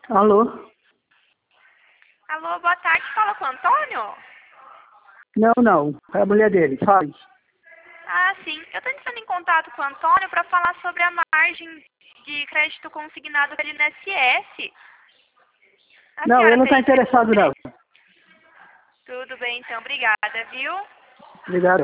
Alô? Alô, boa tarde. Fala com o Antônio? Não. É a mulher dele. Faz. Ah, sim. Eu estou entrando em contato com o Antônio para falar sobre a margem de crédito consignado pelo INSS. A Não, ele senhora não está tem interessado, não. Tudo bem, então. Obrigada, viu? Obrigado.